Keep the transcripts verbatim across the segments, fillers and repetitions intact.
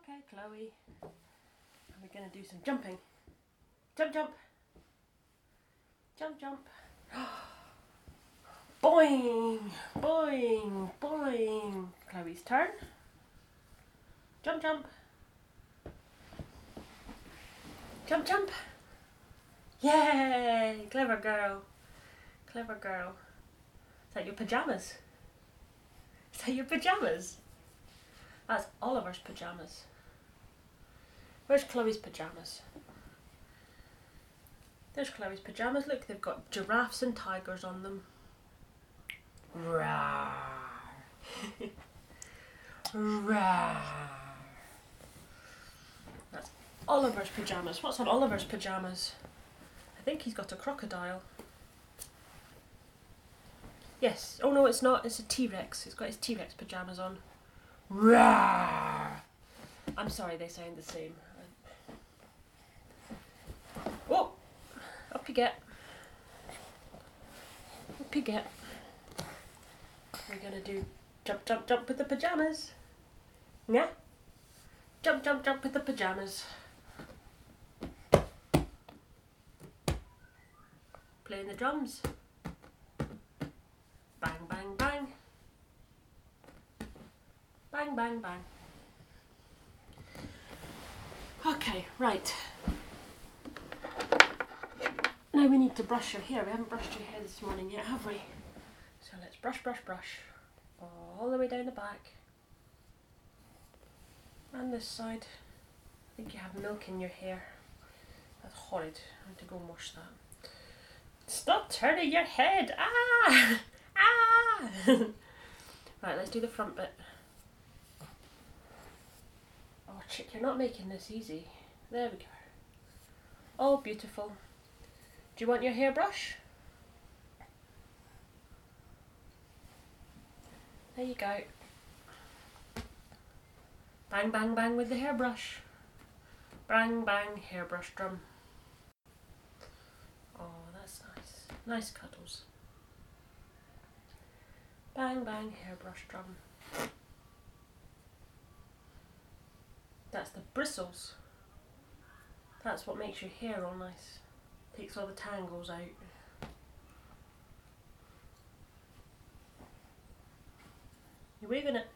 Okay, Chloe. We're going to do some jumping. Jump, jump. Jump, jump. Boing, boing, boing. Chloe's turn. Jump, jump. Jump, jump. Yay! Clever girl. Clever girl. Is that your pyjamas? Is that your pyjamas? That's Oliver's pyjamas. Where's Chloe's pyjamas? There's Chloe's pyjamas. Look, they've got giraffes and tigers on them. Rawr. Rawr. That's Oliver's pyjamas. What's on Oliver's pyjamas? I think he's got a crocodile. Yes. Oh no, it's not. It's a T-Rex. He's got his T-Rex pyjamas on. Rawr. I'm sorry, they sound the same. Oh! Up you get. Up you get. We're gonna do jump, jump, jump with the pyjamas. Yeah? Jump, jump, jump with the pyjamas. Playing the drums. Bang, bang, bang. Bang, bang, bang. Okay, right. Now we need to brush your hair. We haven't brushed your hair this morning yet, have we? So let's brush, brush, brush. All the way down the back. And this side. I think you have milk in your hair. That's horrid. I have to go and wash that. Stop turning your head! Ah! Ah! Right, let's do the front bit. Oh, chick, you're not making this easy. There we go. Oh, beautiful. Do you want your hairbrush? There you go. Bang, bang, bang with the hairbrush. Bang, bang, hairbrush drum. Oh, that's nice. Nice cuddles. Bang, bang, hairbrush drum. That's the bristles. That's what makes your hair all nice. Takes all the tangles out. You're waving it.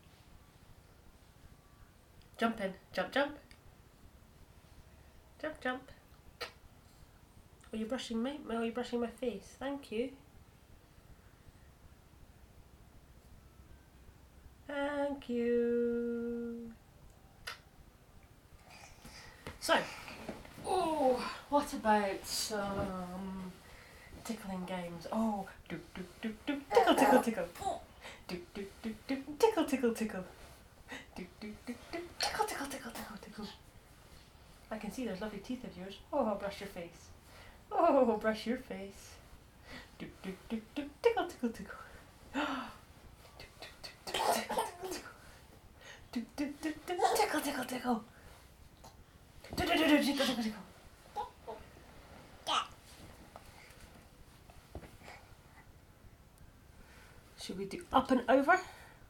Jump in. Jump, jump. Jump, jump. Oh, you're brushing my, oh, you're brushing my face. Thank you. Thank you. So, oh, what about some tickling games? Oh, do do do do tickle tickle tickle. Do do do do tickle tickle tickle. Do do do do tickle tickle tickle tickle tickle. I can see those lovely teeth of yours. Oh, brush your face. Oh, brush your face. Do do do do tickle tickle tickle. Do do do do tickle tickle tickle. Do do do do tickle tickle tickle. Do do do do tickle tickle tickle. Should we do up and over?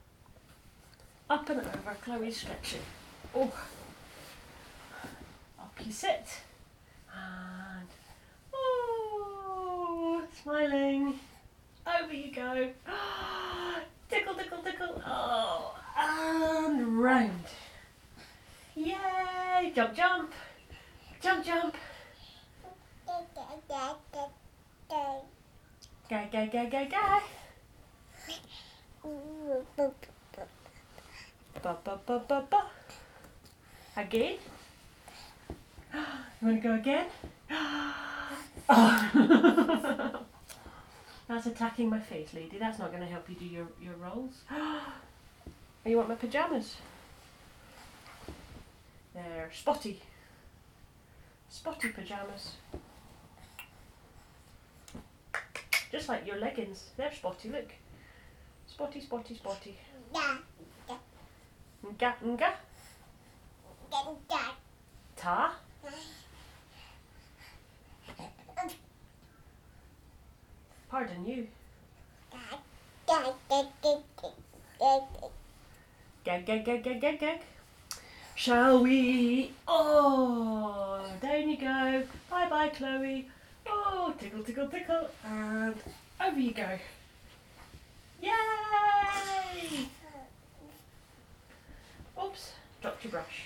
Up and over, Chloe's stretching. Oh, up you sit. And, oh, smiling. Over you go. Tickle, tickle, tickle. Oh, and round. Yay, jump, jump. Jump, jump. Gay, gay, gay, gay, gay. Ba, ba, ba, ba, ba. Again? You want to go again? Oh. That's attacking my face, lady. That's not going to help you do your, your rolls. Oh, you want my pyjamas? They're spotty. Spotty pyjamas. Just like your leggings. They're spotty, look. Spotty, spotty, spotty. Nga, nga. Ta. Pardon you. Gag, gag, gag, gag, gag, gag, gag. Shall we? Oh, down you go. Bye bye, Chloe. Oh, tickle, tickle, tickle. And over you go. Yay! Oops, dropped your brush.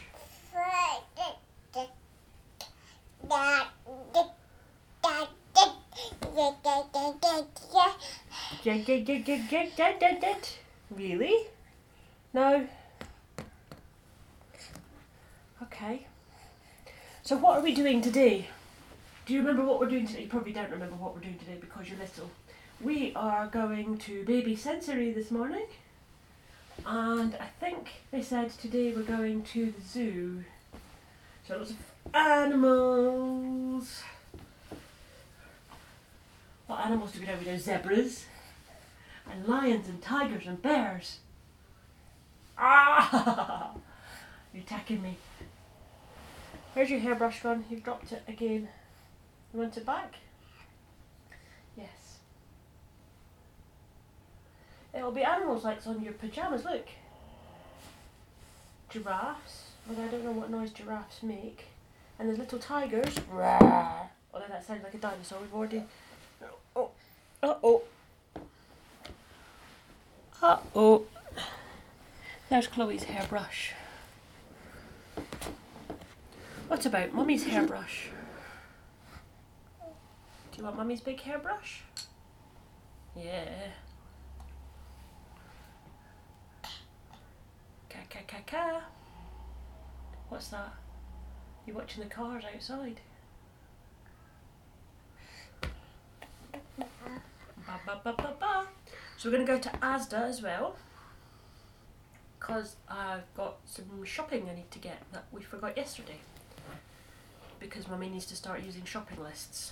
Really? No? Okay. So what are we doing today? Do you remember what we're doing today? You probably don't remember what we're doing today because you're little. We are going to Baby Sensory this morning. And I think they said today we're going to the zoo. So lots of animals. What animals do we know? We know zebras and lions and tigers and bears. Ah! You're attacking me. Where's your hairbrush gone? You've dropped it again. You want it back? Yes. It'll be animals like it's on your pyjamas, look. Giraffes. Although I don't know what noise giraffes make. And there's little tigers. Rawr. Although that sounds like a dinosaur. We've already... Oh. Uh-oh. Uh-oh. There's Chloe's hairbrush. What about Mummy's hairbrush? Do you want Mummy's big hairbrush? Yeah. Ka ka ka ka. What's that? You're watching the cars outside. Ba, ba, ba, ba, ba. So we're going to go to Asda as well. Because I've got some shopping I need to get that we forgot yesterday. Because Mummy needs to start using shopping lists.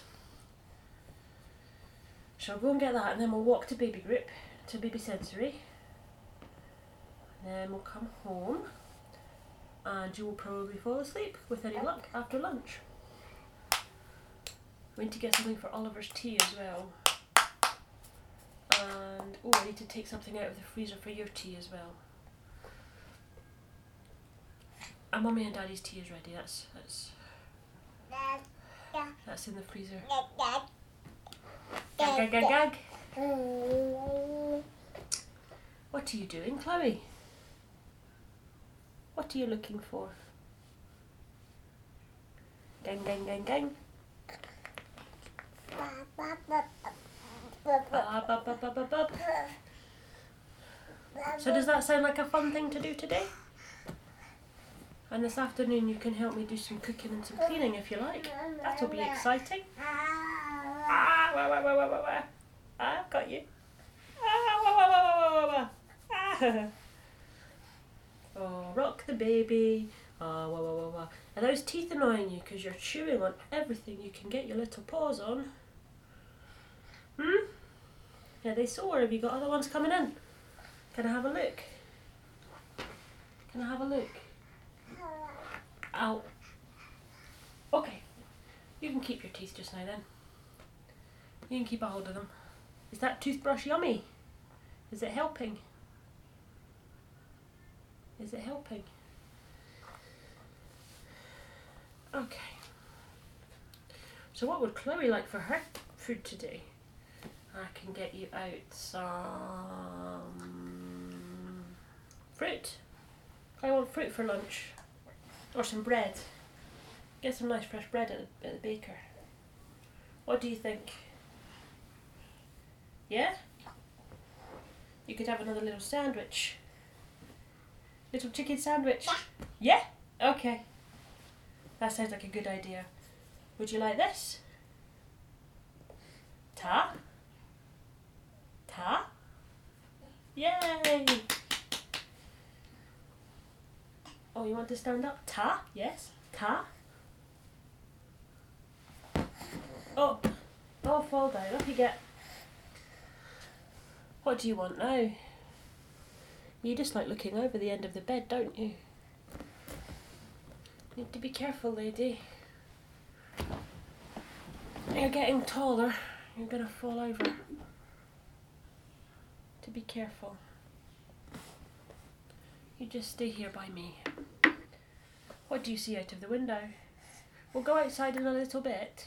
So I'll go and get that and then we'll walk to Baby Group, to Baby Sensory. And then we'll come home and you will probably fall asleep with any luck after lunch. We need to get something for Oliver's tea as well. And oh, I need to take something out of the freezer for your tea as well. And Mummy and Daddy's tea is ready. That's that's that's in the freezer. Gag, gag, gag, gag. What are you doing, Chloe? What are you looking for? Gang, gang, gang, gang. Bub, bub, bub, bub, bub, bub. So does that sound like a fun thing to do today? And this afternoon you can help me do some cooking and some cleaning if you like. That'll be exciting. Ah, wah, wah, wah, wah, wah, wah. Ah, I've got you. Ah, wah, wah, wah, wah, wah, wah. Ah. Oh, rock the baby. Ah, wah, wah, wah, wah. Are those teeth annoying you because you're chewing on everything you can get your little paws on? Hmm? Are they sore? Have you got other ones coming in? Can I have a look? Can I have a look? Ow. Okay. You can keep your teeth just now then. You can keep a hold of them. Is that toothbrush yummy? Is it helping? Is it helping? Okay. So what would Chloe like for her food today? I can get you out some fruit. I want fruit for lunch. Or some bread. Get some nice fresh bread at the, at the baker. What do you think? Yeah? You could have another little sandwich. Little chicken sandwich. Yeah? Okay. That sounds like a good idea. Would you like this? Ta? Ta? Yay! Oh, you want to stand up? Ta? Yes. Ta? Oh. Oh, fall down. Up you get. What do you want now? You just like looking over the end of the bed, don't you? Need to be careful, lady. You're getting taller. You're gonna fall over. To be careful. You just stay here by me. What do you see out of the window? We'll go outside in a little bit.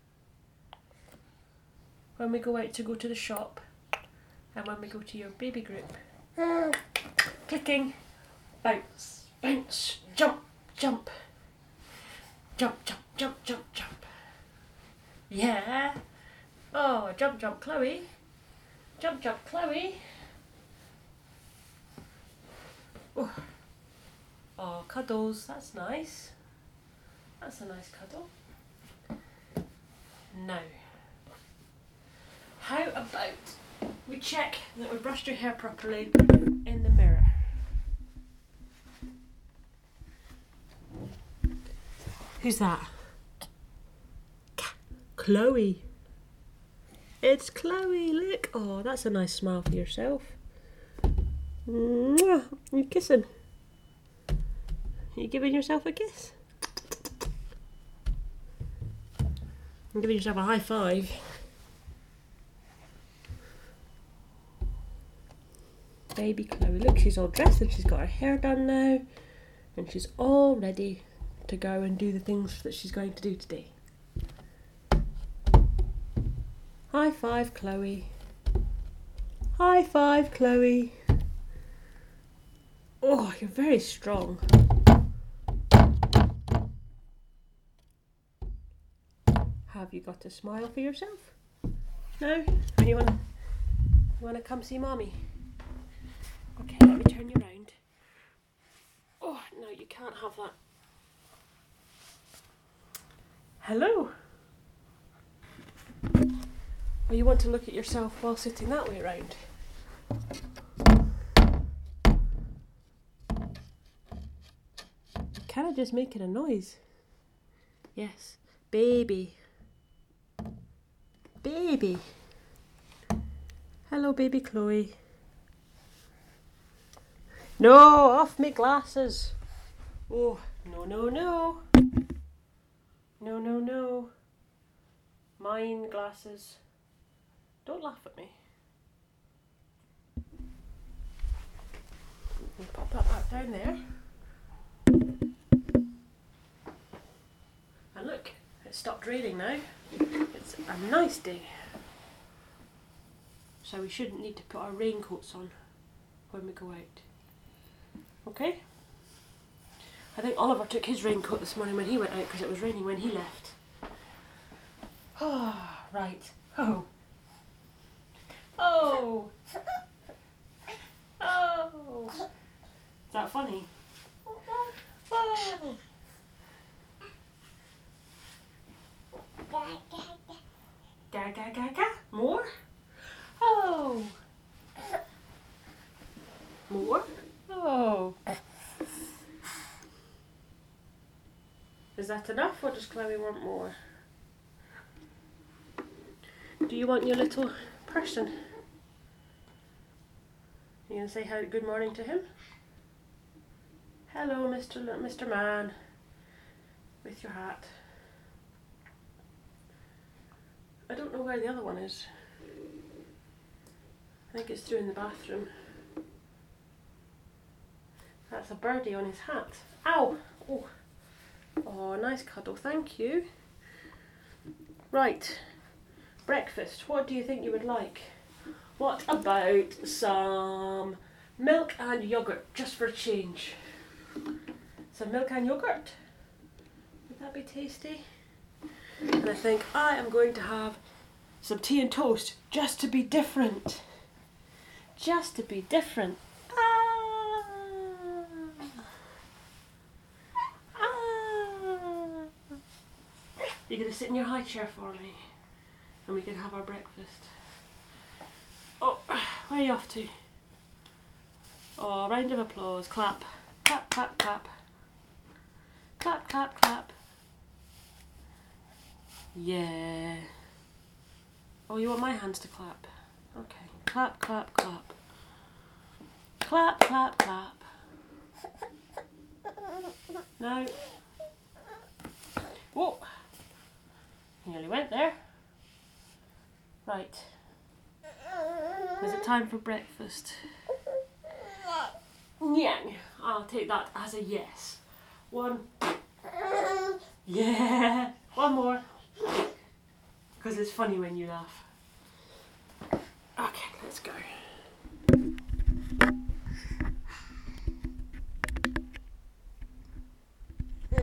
When we go out to go to the shop. And when we go to your baby group. Clicking. Bounce, bounce, jump, jump. Jump, jump, jump, jump, jump. Yeah. Oh, jump, jump, Chloe. Jump, jump, Chloe. Oh. Oh, cuddles, that's nice. That's a nice cuddle. Now, how about we check that we brushed your hair properly in the mirror? Who's that? Chloe. It's Chloe, look. Oh, that's a nice smile for yourself. Mwah. You're kissing. Are you giving yourself a kiss? You're giving yourself a high five. Baby Chloe, look, she's all dressed and she's got her hair done now. And she's all ready to go and do the things that she's going to do today. High five, Chloe. High five, Chloe. Oh, you're very strong. Have you got a smile for yourself? No? You want, you want to come see Mommy? Okay, let me turn you around. Oh, no, you can't have that. Hello? Or you want to look at yourself while sitting that way around? Kind of just making a noise. Yes, baby. Baby. Hello, baby Chloe. No, off me glasses. Oh, no, no, no. No, no, no. Mine glasses. Don't laugh at me. You pop that back down there. And look, it stopped raining now. It's a nice day. So we shouldn't need to put our raincoats on when we go out. Okay? I think Oliver took his raincoat this morning when he went out because it was raining when he left. Ah, right. Oh. Oh. Oh. Is that funny? Oh. Ga ga ga ga. More? Oh. More? Oh. Is that enough, or does Chloe want more? Do you want your little person? You gonna say hi, good morning to him? Hello, Mister L Mister Man, with your hat. I don't know where the other one is. I think it's through in the bathroom. That's a birdie on his hat. Ow! Oh, oh, nice cuddle, thank you. Right, breakfast. What do you think you would like? What about some milk and yogurt, just for a change? Some milk and yogurt. Would that be tasty? And I think I am going to have some tea and toast, just to be different. Just to be different. Ah. Ah. You're going to sit in your high chair for me, and we can have our breakfast. Oh, where are you off to? Oh, round of applause. Clap. Clap, clap, clap. Clap, clap, clap. Yeah. Oh, you want my hands to clap? Okay. Clap, clap, clap. Clap, clap, clap. No. Whoa. You nearly went there. Right. Is it time for breakfast? Yang. I'll take that as a yes. One, Yeah. One more. Because it's funny when you laugh. Okay, let's go.